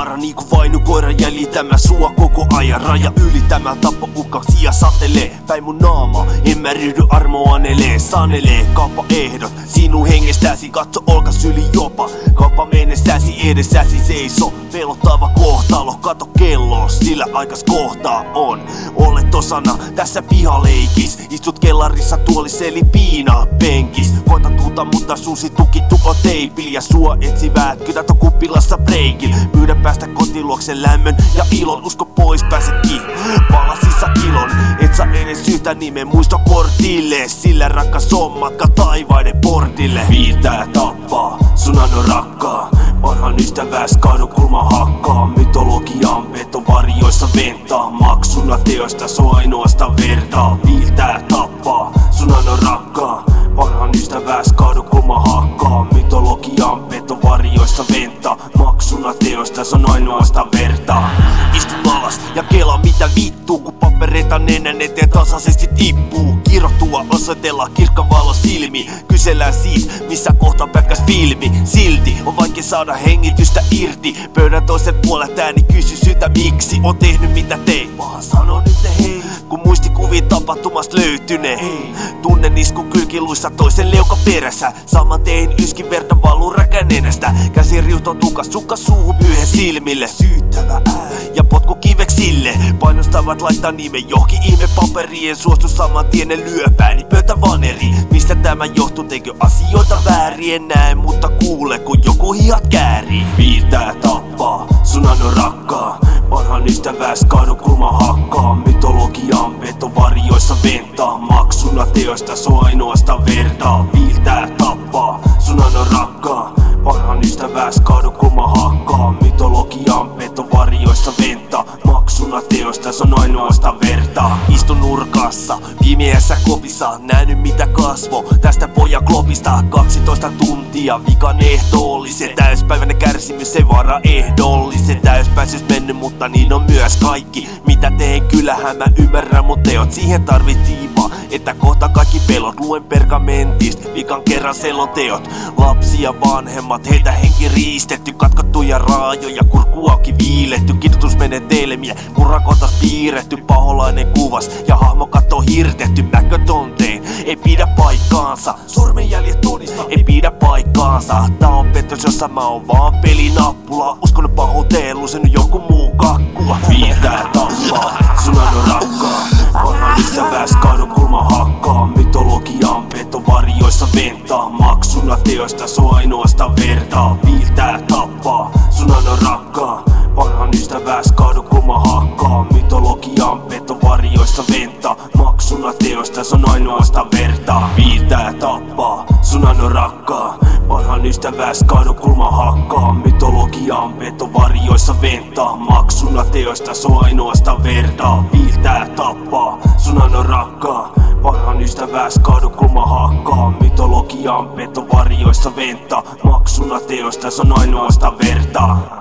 vaara niinku vainukoira, jäljitämä sua koko ajan. Raja ylittämä tappouhkaksi ja satelee päin mun naama. En mä ryhdy armoanelee, sanelee kauppaehdot sinun hengestäsi. Katso olkas yli jopa, kauppa mennessäsi edessäsi seiso. Pelottava kohtalo, kato kelloa, sillä aikas kohtaa on. Olet osana tässä pihaleikis, istut kellarissa tuolis eli piina penkis. Koita tuuta, mutta susi tukittu on teipil ja sua etsivät kytät on kuppilassa breikil. Pyydä päästä kotiluoksen lämmön ja ilon, usko pois pääsetkin palasissa kilon. Et saa edes yhtä nimen muistokortille, sillä rakas on matka taivaiden portille. Viiltää tappaa, sun on rakkaa, parhaan ystäväs kadukulma hakkaa. Mytologian vetovarjoissa ventaa, maksuna teoista se on ainoasta vertaa. Viiltää tappaa, sun on rakkaa, parhaan ystäväs kadukulma hakkaa. Mytologian vetovarjoissa ventaa, maksuna teoista se on ainoasta vertaa. Istun alas ja kela mitä vittuu, kun papereita nenän eteen tasaisesti tippuu. Kirjoittua osoitella kirkkaan valo silmi, kysellään siis missä kohta pätkäs filmi. Silti on vaikea saada hengitystä irti, pöydän toiset puolet ääni kysy syytä miksi on tehnyt mitä tein. Vaan sano nyt ne hei, kun muistikuvin tapahtumasta löytynee. Tunnen iskun kylkiluissa toisen leuka perässä, saman tein yskin verta valuu räkänenästä. Käsi riuhton tukas sukka suuhun pyyhe silmille. Syyttävä ääni ja potku kiveksille, painostavat laittaa nimen johonkin ihme paperien. Suostu saman tien ne lyö pääni pöytävaneri. Mistä tämä johtuu, teikö asioita väärin? En näe mutta kuule kun joku hihat käärii. Viiltää tappaa, sun on rakkaa, parhaan ystäväs kadukulma hakkaa. Mytologian vetovarjoissa ventaa, maksuna teoista se on ainoasta vertaa. Viiltää tappaa, sun on rakkaa, parhaan ystäväs kadukulma hakkaa. Mytologian vetovarjoissa ventaa, maksuna teoista se on ainoasta vertaa. Istun nurkassa, pimeässä kopissa, nähnyt mitä kasvo tästä pojan klopista. 12 tuntia vikan ehtoollisen, täyspäiväinen kärsimys ei vara ehdollisen. Täyspäisyys mennyt, mutta niin on myös kaikki mitä teen, kyllähän mä ymmärrän mut teot siihen tarvittiin vaan, että kohta kaikki pelot. Luen pergamentista vikan kerran selonteot. Lapsi ja vanhemmat, heitä henki riistetty, katkottuja raajoja, kurkku auki viiletty. Kidutusmenetelmiä, murrakotas piirretty, paholainen kuvas ja hahmo katto hirtetty. Näkötontein ei pidä paikkaansa, sormenjäljet todista ei pidä paikkaansa. Tää on petos jossa mä oon vaan pelinappula, uskonut pahuuteen, lusenut joku muu kakkua. Viiltää tappaa, sun on rakkaa, parhaan ystäväs kadukulma hakkaa. Mytologian vetovarjoissa ventaa, maksuna teoista se on ainoasta vertaa. Viiltää tappaa, sun on rakkaa, parhaan ystäväs kadukulma hakkaa. Mytologian vetovarjoissa ventaa, maksuna teoista se on ainoasta vertaa. Viiltää tappaa, sun on rakkaa, parhaan ystäväs kadukulma hakkaa. Mytologian vetovarjoissa ventaa, maksuna teoista se on ainoasta vertaa. Viiltää tappaa, sun on rakkaa, parhaan ystäväs kadukulma hakkaa. Mytologian vetovarjoissa ventaa, maksuna teoista se on ainoasta vertaa.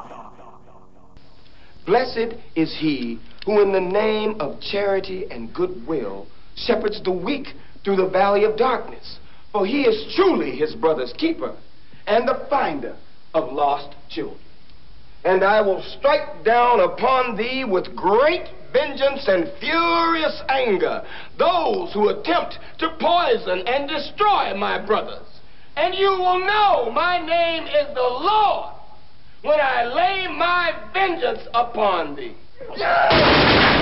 Blessed is he who in the name of charity and goodwill shepherds the weak through the valley of darkness. For he is truly his brother's keeper and the finder of lost children. And I will strike down upon thee with great vengeance and furious anger those who attempt to poison and destroy my brothers. And you will know my name is the Lord when I lay my vengeance upon thee.